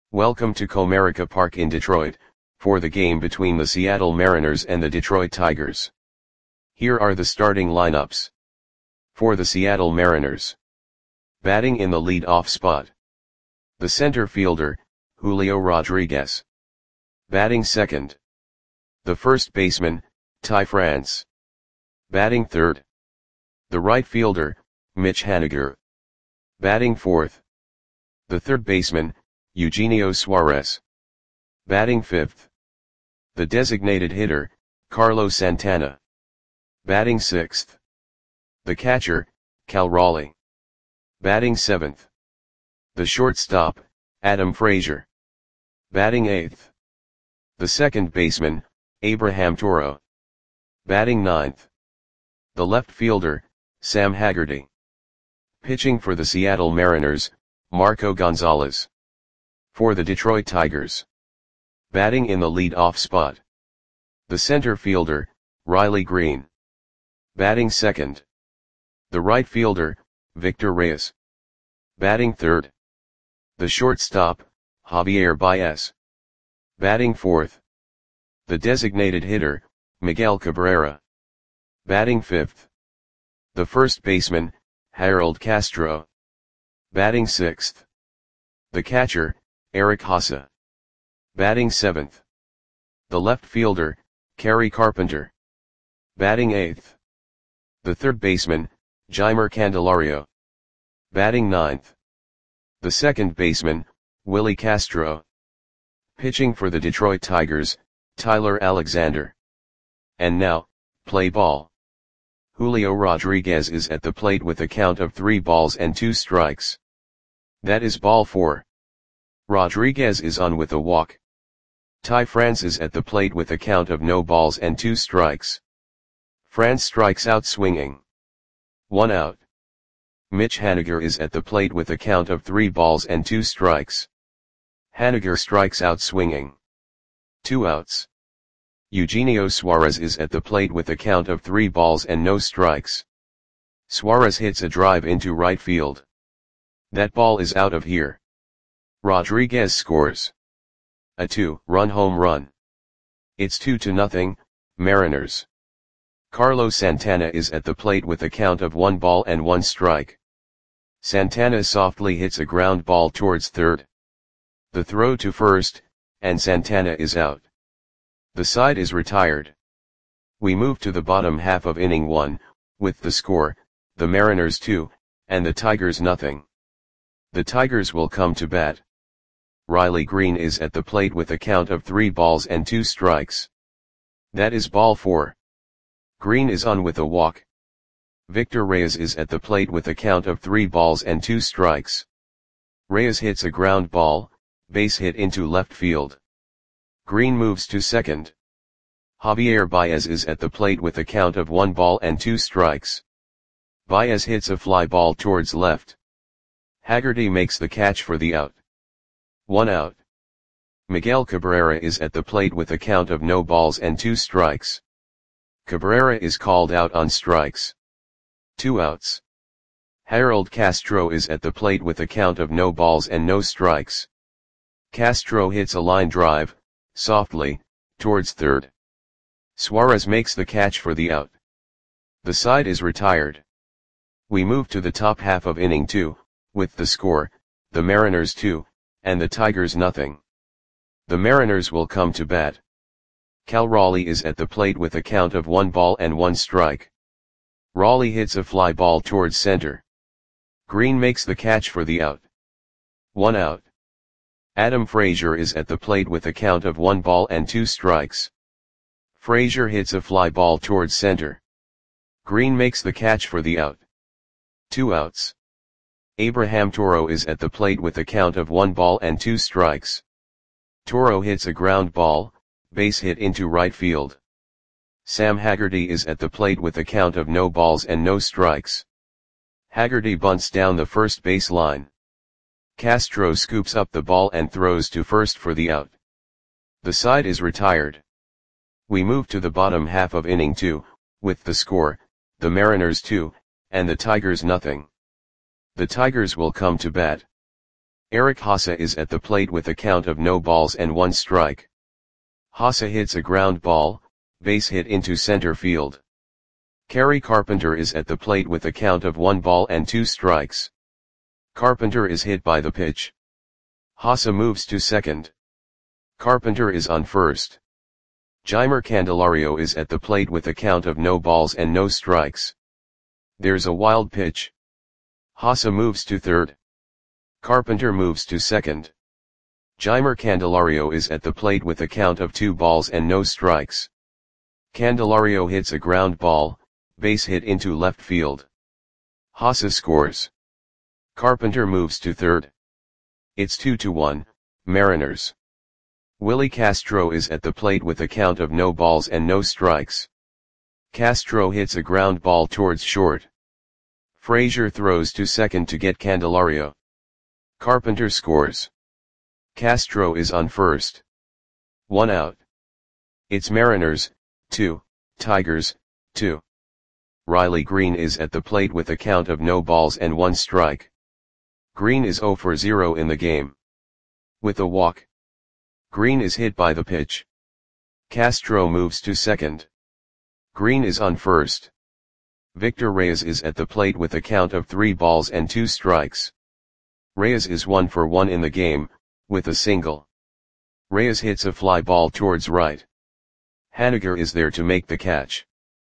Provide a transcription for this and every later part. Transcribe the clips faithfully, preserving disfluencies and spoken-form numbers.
Welcome to Comerica Park in Detroit, for the game between the Seattle Mariners and the Detroit Tigers. Here are the starting lineups. For the Seattle Mariners. Batting in the lead-off spot. The center fielder, Julio Rodriguez. Batting second. The first baseman, Ty France. Batting third. The right fielder, Mitch Haniger. Batting fourth. The third baseman, Eugenio Suarez. Batting fifth. The designated hitter, Carlos Santana. Batting sixth. The catcher, Cal Raleigh. Batting seventh. The shortstop, Adam Frazier. Batting eighth. The second baseman, Abraham Toro. Batting ninth. The left fielder, Sam Haggerty. Pitching for the Seattle Mariners, Marco Gonzalez. For the Detroit Tigers. Batting in the lead-off spot. The center fielder, Riley Green. Batting second. The right fielder, Victor Reyes. Batting third. The shortstop, Javier Baez. Batting fourth. The designated hitter, Miguel Cabrera. Batting fifth. The first baseman, Harold Castro. Batting sixth. The catcher, Eric Haase. Batting seventh. The left fielder, Kerry Carpenter. Batting eighth. The third baseman, Jeimer Candelario. Batting ninth. The second baseman, Willie Castro. Pitching for the Detroit Tigers, Tyler Alexander. And now, play ball. Julio Rodriguez is at the plate with a count of three balls and two strikes. That is ball four. Rodriguez is on with a walk. Ty France is at the plate with a count of no balls and two strikes. France strikes out swinging. One out. Mitch Haniger is at the plate with a count of three balls and two strikes. Haniger strikes out swinging. Two outs. Eugenio Suarez is at the plate with a count of three balls and no strikes. Suarez hits a drive into right field. That ball is out of here. Rodriguez scores a two-run home run. It's two to nothing, Mariners. Carlos Santana is at the plate with a count of one ball and one strike. Santana softly hits a ground ball towards third. The throw to first, and Santana is out. The side is retired. We move to the bottom half of inning one, with the score, the Mariners two, and the Tigers nothing. The Tigers will come to bat. Riley Green is at the plate with a count of three balls and two strikes. That is ball four. Green is on with a walk. Victor Reyes is at the plate with a count of three balls and two strikes. Reyes hits a ground ball, base hit into left field. Green moves to second. Javier Baez is at the plate with a count of one ball and two strikes. Baez hits a fly ball towards left. Haggerty makes the catch for the out. One out. Miguel Cabrera is at the plate with a count of no balls and two strikes. Cabrera is called out on strikes. Two outs. Harold Castro is at the plate with a count of no balls and no strikes. Castro hits a line drive, softly, towards third. Suarez makes the catch for the out. The side is retired. We move to the top half of inning two, with the score, the Mariners two, and the Tigers nothing. The Mariners will come to bat. Cal Raleigh is at the plate with a count of one ball and one strike. Raleigh hits a fly ball towards center. Green makes the catch for the out. One out. Adam Frazier is at the plate with a count of one ball and two strikes. Frazier hits a fly ball towards center. Green makes the catch for the out. Two outs. Abraham Toro is at the plate with a count of one ball and two strikes. Toro hits a ground ball, base hit into right field. Sam Haggerty is at the plate with a count of no balls and no strikes. Haggerty bunts down the first base line. Castro scoops up the ball and throws to first for the out. The side is retired. We move to the bottom half of inning two, with the score, the Mariners two, and the Tigers nothing. The Tigers will come to bat. Eric Haase is at the plate with a count of no balls and one strike. Haase hits a ground ball, base hit into center field. Kerry Carpenter is at the plate with a count of one ball and two strikes. Carpenter is hit by the pitch. Haase moves to second. Carpenter is on first. Jeimer Candelario is at the plate with a count of no balls and no strikes. There's a wild pitch. Haase moves to third. Carpenter moves to second. Jeimer Candelario is at the plate with a count of two balls and no strikes. Candelario hits a ground ball, base hit into left field. Haase scores. Carpenter moves to third. It's two to one, Mariners. Willie Castro is at the plate with a count of no balls and no strikes. Castro hits a ground ball towards short. Frazier throws to second to get Candelario. Carpenter scores. Castro is on first. One out. It's Mariners, two, Tigers, two. Riley Green is at the plate with a count of no balls and one strike. Green is zero for zero in the game. With a walk. Green is hit by the pitch. Castro moves to second. Green is on first. Victor Reyes is at the plate with a count of three balls and two strikes. Reyes is one for one in the game, with a single. Reyes hits a fly ball towards right. Haniger is there to make the catch.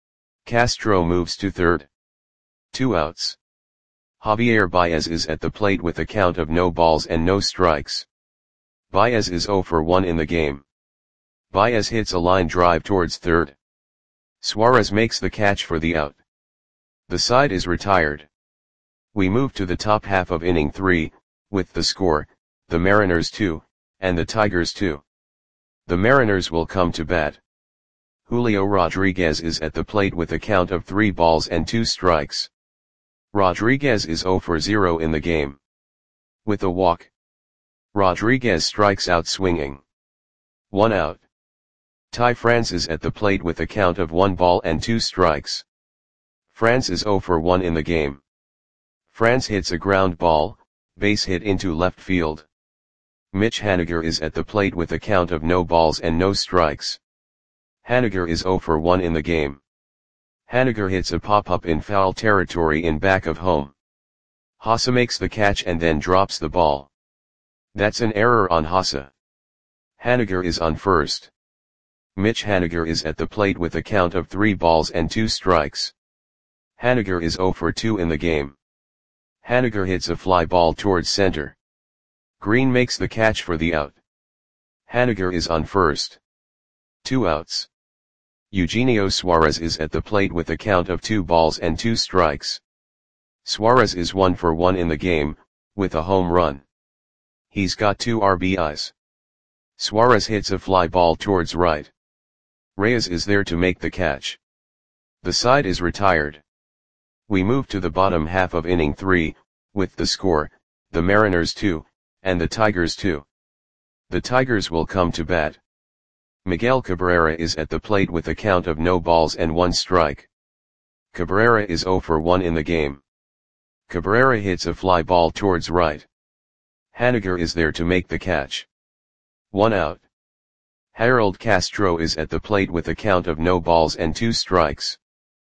Castro moves to third. Two outs. Javier Baez is at the plate with a count of no balls and no strikes. Baez is zero for one in the game. Baez hits a line drive towards third. Suarez makes the catch for the out. The side is retired. We move to the top half of inning three, with the score, the Mariners two, and the Tigers two. The Mariners will come to bat. Julio Rodriguez is at the plate with a count of three balls and two strikes. Rodriguez is zero for zero in the game. With a walk. Rodriguez strikes out swinging. One out. Ty France is at the plate with a count of one ball and two strikes. France is zero for one in the game. France hits a ground ball, base hit into left field. Mitch Haniger is at the plate with a count of no balls and no strikes. Haniger is zero for one in the game. Haniger hits a pop-up in foul territory in back of home. Haase makes the catch and then drops the ball. That's an error on Haase. Haniger is on first. Mitch Haniger is at the plate with a count of three balls and two strikes. Haniger is zero for two in the game. Haniger hits a fly ball towards center. Green makes the catch for the out. Haniger is on first. Two outs. Eugenio Suarez is at the plate with a count of two balls and two strikes. Suarez is one for one in the game, with a home run. He's got two R B Is. Suarez hits a fly ball towards right. Reyes is there to make the catch. The side is retired. We move to the bottom half of inning three, with the score, the Mariners two, and the Tigers two. The Tigers will come to bat. Miguel Cabrera is at the plate with a count of no balls and one strike. Cabrera is zero for one in the game. Cabrera hits a fly ball towards right. Haniger is there to make the catch. One out. Harold Castro is at the plate with a count of no balls and two strikes.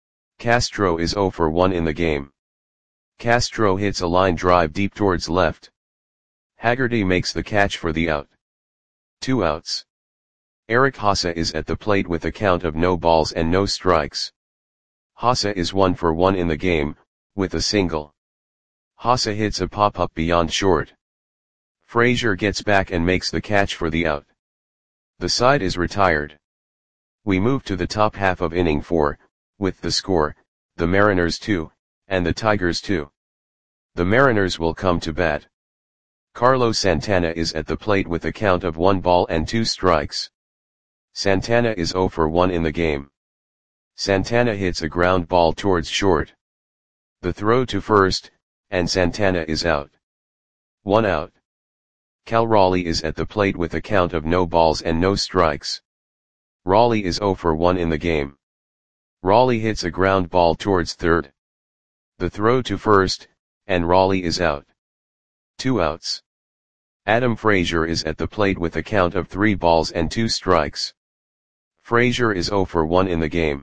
Castro is zero for one in the game. Castro hits a line drive deep towards left. Haggerty makes the catch for the out. Two outs. Eric Haase is at the plate with a count of no balls and no strikes. Haase is one for one in the game, with a single. Haase hits a pop-up beyond short. Frazier gets back and makes the catch for the out. The side is retired. We move to the top half of inning four, with the score, the Mariners two, and the Tigers two. The Mariners will come to bat. Carlos Santana is at the plate with a count of one ball and two strikes. Santana is zero for one in the game. Santana hits a ground ball towards short. The throw to first, and Santana is out. One out. Cal Raleigh is at the plate with a count of no balls and no strikes. Raleigh is zero for one in the game. Raleigh hits a ground ball towards third. The throw to first, and Raleigh is out. Two outs. Adam Frazier is at the plate with a count of three balls and two strikes. Frazier is zero for one in the game.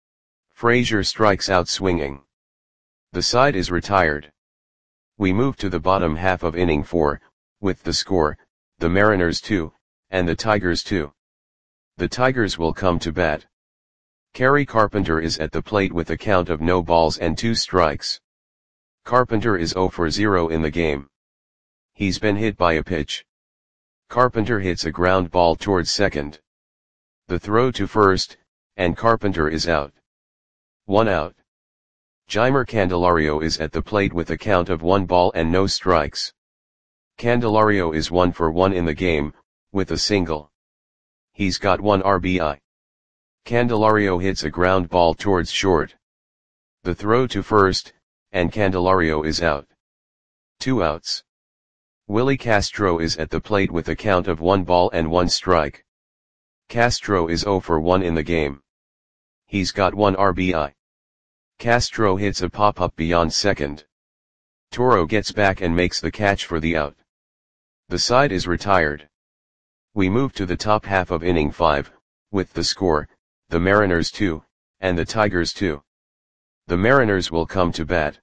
Frazier strikes out swinging. The side is retired. We move to the bottom half of inning four, with the score, the Mariners two, and the Tigers two. The Tigers will come to bat. Kerry Carpenter is at the plate with a count of no balls and two strikes. Carpenter is zero for zero in the game. He's been hit by a pitch. Carpenter hits a ground ball towards second. The throw to first, and Carpenter is out. One out. Jeimer Candelario is at the plate with a count of one ball and no strikes. Candelario is one for one in the game, with a single. He's got one R B I. Candelario hits a ground ball towards short. The throw to first, and Candelario is out. Two outs. Willie Castro is at the plate with a count of one ball and one strike. Castro is zero for one in the game. He's got one R B I. Castro hits a pop-up beyond second. Toro gets back and makes the catch for the out. The side is retired. We move to the top half of inning five, with the score, the Mariners two, and the Tigers two. The Mariners will come to bat.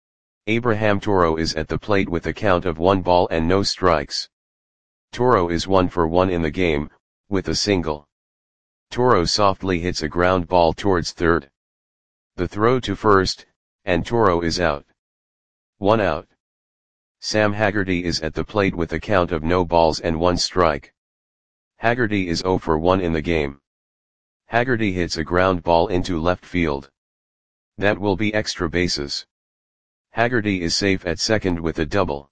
Abraham Toro is at the plate with a count of one ball and no strikes. Toro is one for one in the game, with a single. Toro softly hits a ground ball towards third. The throw to first, and Toro is out. One out. Sam Haggerty is at the plate with a count of no balls and one strike. Haggerty is zero for one in the game. Haggerty hits a ground ball into left field. That will be extra bases. Haggerty is safe at second with a double.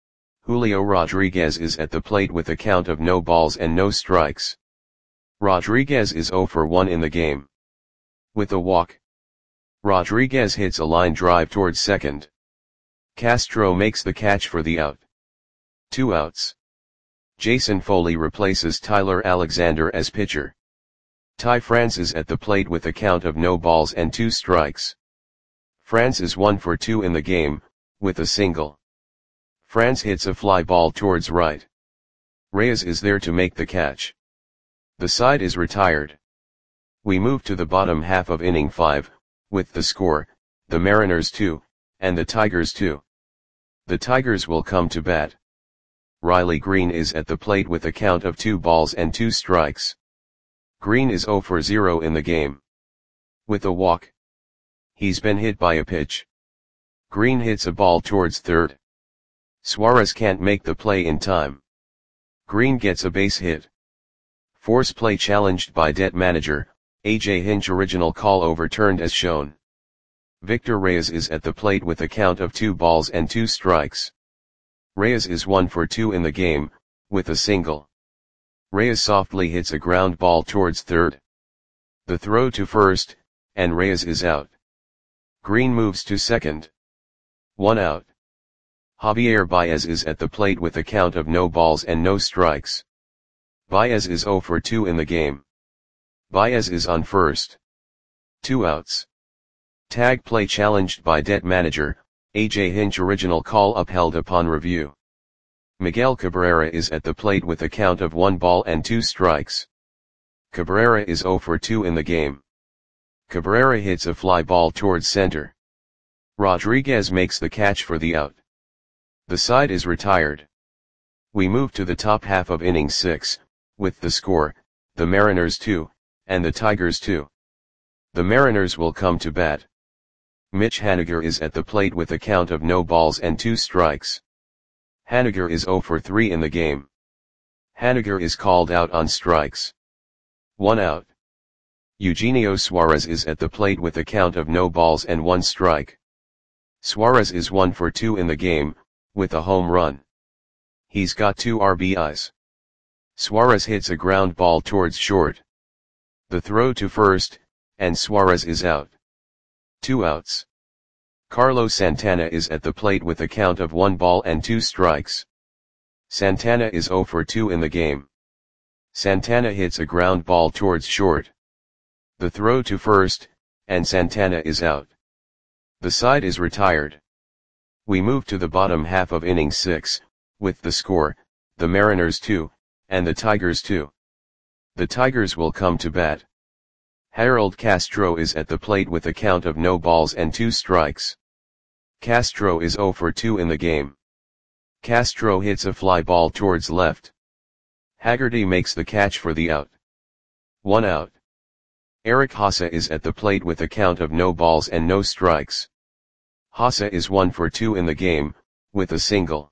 Julio Rodriguez is at the plate with a count of no balls and no strikes. Rodriguez is zero for one in the game. With a walk. Rodriguez hits a line drive towards second. Castro makes the catch for the out. Two outs. Jason Foley replaces Tyler Alexander as pitcher. Ty France is at the plate with a count of no balls and two strikes. France is one for two in the game, with a single. France hits a fly ball towards right. Reyes is there to make the catch. The side is retired. We move to the bottom half of inning five, with the score, the Mariners two, and the Tigers two. The Tigers will come to bat. Riley Green is at the plate with a count of two balls and two strikes. Green is zero for zero in the game. With a walk. He's been hit by a pitch. Green hits a ball towards third. Suarez can't make the play in time. Green gets a base hit. Force play challenged by Det manager, A J Hinch original call overturned as shown. Victor Reyes is at the plate with a count of two balls and two strikes. Reyes is one for two in the game, with a single. Reyes softly hits a ground ball towards third. The throw to first, and Reyes is out. Green moves to second. One out. Javier Baez is at the plate with a count of no balls and no strikes. Baez is zero for two in the game. Baez is on first. Two outs. Tag play challenged by Det manager, A J Hinch original call upheld upon review. Miguel Cabrera is at the plate with a count of one ball and two strikes. Cabrera is zero for two in the game. Cabrera hits a fly ball towards center. Rodriguez makes the catch for the out. The side is retired. We move to the top half of inning six, with the score, the Mariners two, and the Tigers two. The Mariners will come to bat. Mitch Haniger is at the plate with a count of no balls and two strikes. Haniger is zero for three in the game. Haniger is called out on strikes. One out. Eugenio Suarez is at the plate with a count of no balls and one strike. Suarez is one for two in the game, with a home run. He's got two R B Is. Suarez hits a ground ball towards short. The throw to first, and Suarez is out. Two outs. Carlos Santana is at the plate with a count of one ball and two strikes. Santana is zero for two in the game. Santana hits a ground ball towards short. The throw to first, and Santana is out. The side is retired. We move to the bottom half of inning six, with the score, the Mariners two, and the Tigers two. The Tigers will come to bat. Harold Castro is at the plate with a count of no balls and two strikes. Castro is zero for two in the game. Castro hits a fly ball towards left. Haggerty makes the catch for the out. One out. Eric Haase is at the plate with a count of no balls and no strikes. Haase is one for two in the game, with a single.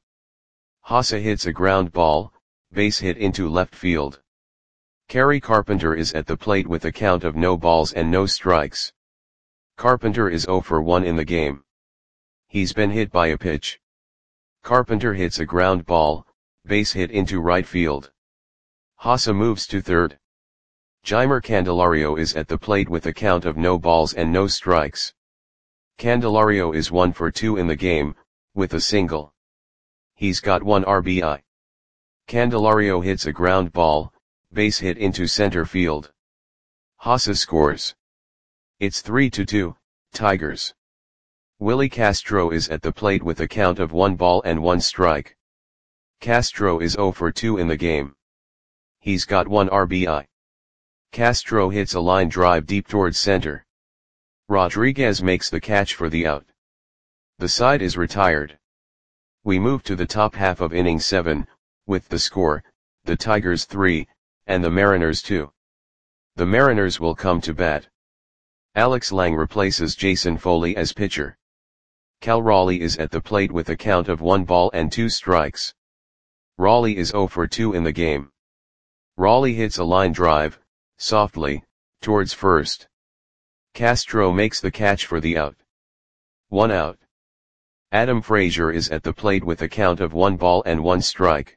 Haase hits a ground ball, base hit into left field. Kerry Carpenter is at the plate with a count of no balls and no strikes. Carpenter is zero for one in the game. He's been hit by a pitch. Carpenter hits a ground ball, base hit into right field. Haase moves to third. Jeimer Candelario is at the plate with a count of no balls and no strikes. Candelario is one for two in the game, with a single. He's got one R B I. Candelario hits a ground ball, base hit into center field. Haase scores. It's three to two, Tigers. Willie Castro is at the plate with a count of one ball and one strike. Castro is zero for two in the game. He's got one R B I. Castro hits a line drive deep towards center. Rodriguez makes the catch for the out. The side is retired. We move to the top half of inning seven, with the score, the Tigers three, and the Mariners two. The Mariners will come to bat. Alex Lang replaces Jason Foley as pitcher. Cal Raleigh is at the plate with a count of one ball and two strikes. Raleigh is zero for two in the game. Raleigh hits a line drive, softly, towards first. Castro makes the catch for the out. One out. Adam Frazier is at the plate with a count of one ball and one strike.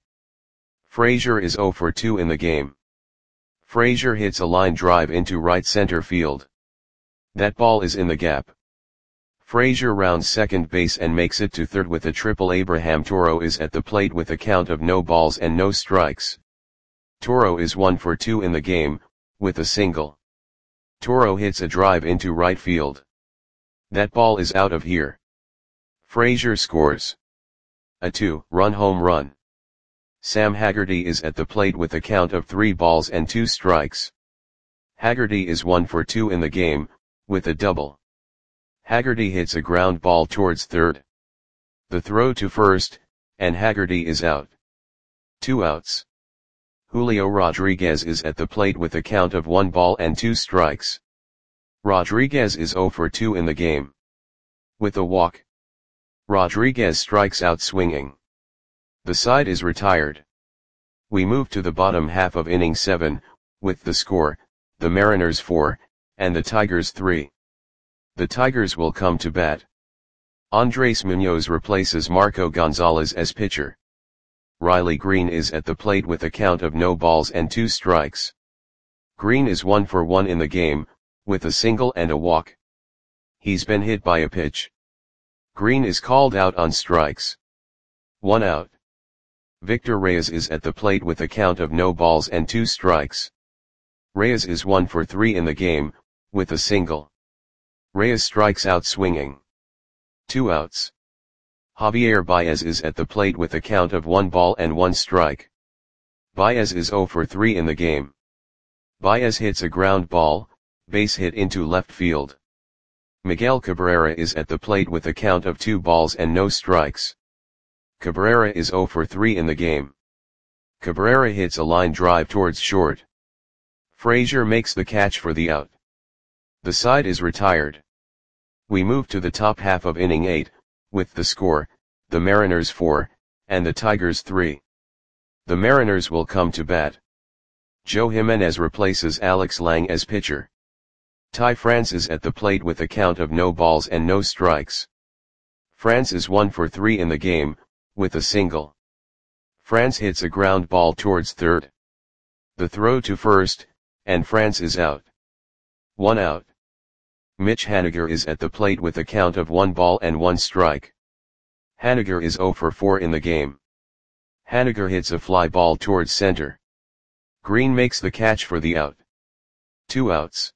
Frazier is zero for two in the game. Frazier hits a line drive into right center field. That ball is in the gap. Frazier rounds second base and makes it to third with a triple. Abraham Toro is at the plate with a count of no balls and no strikes. Toro is one for two in the game, with a single. Toro hits a drive into right field. That ball is out of here. Frazier scores. A two-run home run. Sam Haggerty is at the plate with a count of three balls and two strikes. Haggerty is one for two in the game, with a double. Haggerty hits a ground ball towards third. The throw to first, and Haggerty is out. Two outs. Julio Rodriguez is at the plate with a count of one ball and two strikes. Rodriguez is zero for two in the game. With a walk. Rodriguez strikes out swinging. The side is retired. We move to the bottom half of inning seven, with the score, the Mariners four, and the Tigers three. The Tigers will come to bat. Andres Munoz replaces Marco Gonzalez as pitcher. Riley Green is at the plate with a count of no balls and two strikes. Green is one for one in the game, with a single and a walk. He's been hit by a pitch. Green is called out on strikes. One out. Victor Reyes is at the plate with a count of no balls and two strikes. Reyes is one for three in the game, with a single. Reyes strikes out swinging. Two outs. Javier Baez is at the plate with a count of one ball and one strike. Baez is zero for three in the game. Baez hits a ground ball, base hit into left field. Miguel Cabrera is at the plate with a count of two balls and no strikes. Cabrera is zero for three in the game. Cabrera hits a line drive towards short. Frazier makes the catch for the out. The side is retired. We move to the top half of inning eight, with the score, the Mariners four, and the Tigers three. The Mariners will come to bat. Joe Jimenez replaces Alex Lang as pitcher. Ty France is at the plate with a count of no balls and no strikes. France is one for three in the game, with a single. France hits a ground ball towards third. The throw to first, and France is out. One out. Mitch Haniger is at the plate with a count of one ball and one strike. Haniger is zero for four in the game. Haniger hits a fly ball towards center. Green makes the catch for the out. Two outs.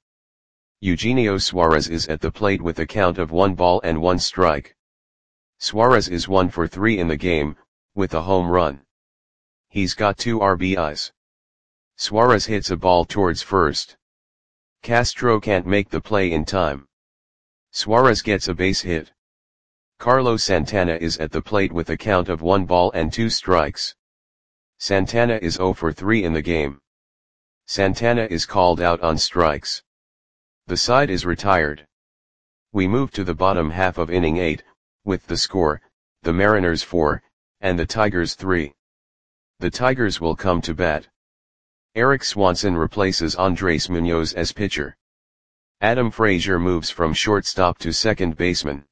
Eugenio Suarez is at the plate with a count of one ball and one strike. Suarez is one for three in the game, with a home run. He's got two R B Is. Suarez hits a ball towards first. Castro can't make the play in time. Suarez gets a base hit. Carlos Santana is at the plate with a count of one ball and two strikes. Santana is zero for three in the game. Santana is called out on strikes. The side is retired. We move to the bottom half of inning eight, with the score, the Mariners four, and the Tigers three. The Tigers will come to bat. Erik Swanson replaces Andres Munoz as pitcher. Adam Frazier moves from shortstop to second baseman.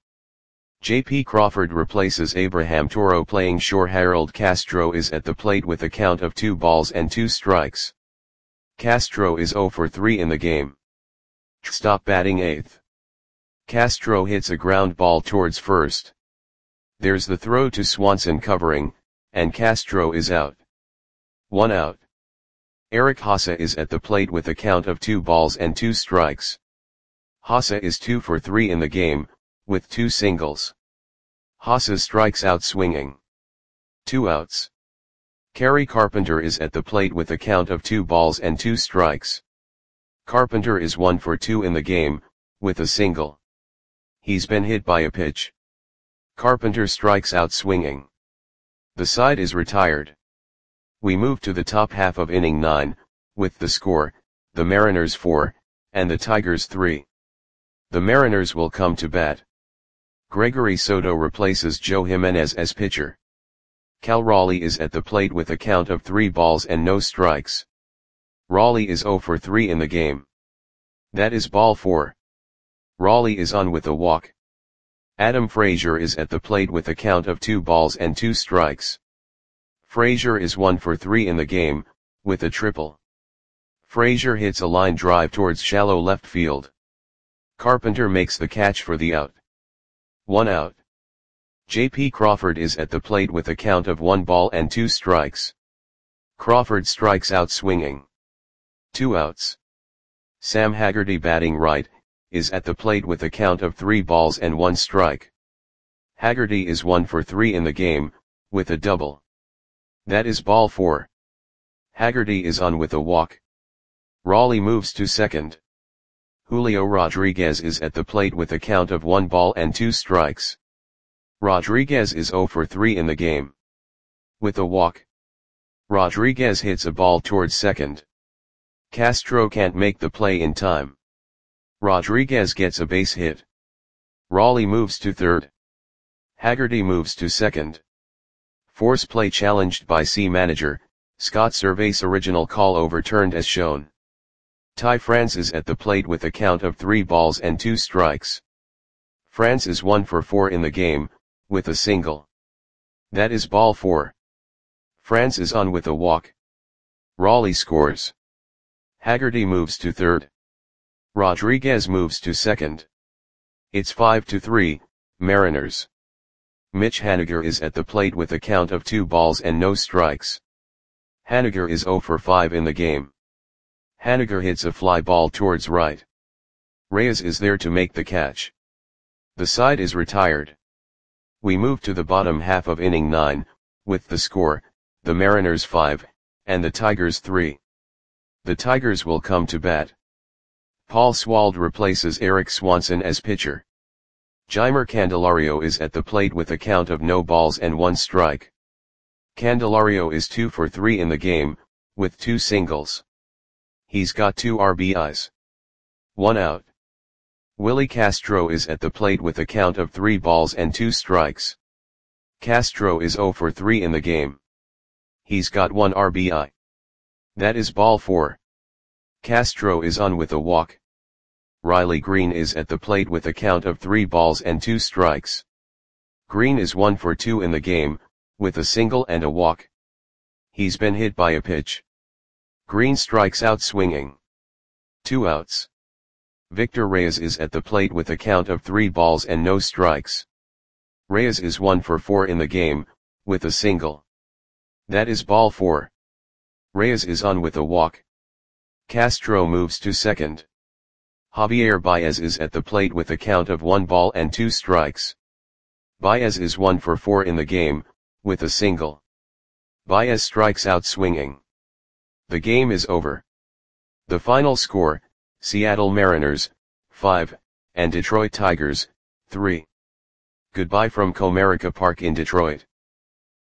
J P Crawford replaces Abraham Toro playing short. Harold Castro is at the plate with a count of two balls and two strikes. Castro is zero for three in the game. Stop batting eighth. Castro hits a ground ball towards first. There's the throw to Swanson covering, and Castro is out. One out. Eric Haase is at the plate with a count of two balls and two strikes. Haase is two for three in the game, with two singles. Haase strikes out swinging. Two outs. Kerry Carpenter is at the plate with a count of two balls and two strikes. Carpenter is one for two in the game, with a single. He's been hit by a pitch. Carpenter strikes out swinging. The side is retired. We move to the top half of inning nine, with the score, the Mariners four, and the Tigers three. The Mariners will come to bat. Gregory Soto replaces Joe Jimenez as pitcher. Cal Raleigh is at the plate with a count of three balls and no strikes. Raleigh is zero for three in the game. That is ball four. Raleigh is on with a walk. Adam Frazier is at the plate with a count of two balls and two strikes. Frazier is one for three in the game, with a triple. Frazier hits a line drive towards shallow left field. Carpenter makes the catch for the out. One out. J P Crawford is at the plate with a count of one ball and two strikes. Crawford strikes out swinging. Two outs. Sam Haggerty, batting right, is at the plate with a count of three balls and one strike. Haggerty is one for three in the game, with a double. That is ball four. Haggerty is on with a walk. Raleigh moves to second. Julio Rodriguez is at the plate with a count of one ball and two strikes. Rodriguez is zero for three in the game. With a walk. Rodriguez hits a ball towards second. Castro can't make the play in time. Rodriguez gets a base hit. Raleigh moves to third. Haggerty moves to second. Force play challenged by C manager, Scott Servais. Original call overturned as shown. Ty France is at the plate with a count of three balls and two strikes. France is one for four in the game, with a single. That is ball four. France is on with a walk. Raleigh scores. Haggerty moves to third. Rodriguez moves to second. It's five to three, Mariners. Mitch Haniger is at the plate with a count of two balls and no strikes. Haniger is zero for five in the game. Haniger hits a fly ball towards right. Reyes is there to make the catch. The side is retired. We move to the bottom half of inning nine, with the score, the Mariners five, and the Tigers three. The Tigers will come to bat. Paul Swald replaces Erik Swanson as pitcher. Jeimer Candelario is at the plate with a count of no balls and one strike. Candelario is two for three in the game, with two singles. He's got two R B Is. One out. Willie Castro is at the plate with a count of three balls and two strikes. Castro is zero for three in the game. He's got one R B I. That is ball four. Castro is on with a walk. Riley Green is at the plate with a count of three balls and two strikes. Green is one for two in the game, with a single and a walk. He's been hit by a pitch. Green strikes out swinging. Two outs. Victor Reyes is at the plate with a count of three balls and no strikes. Reyes is one for four in the game, with a single. That is ball four. Reyes is on with a walk. Castro moves to second. Javier Baez is at the plate with a count of one ball and two strikes. Baez is one for four in the game, with a single. Baez strikes out swinging. The game is over. The final score, Seattle Mariners, five, and Detroit Tigers, three. Goodbye from Comerica Park in Detroit.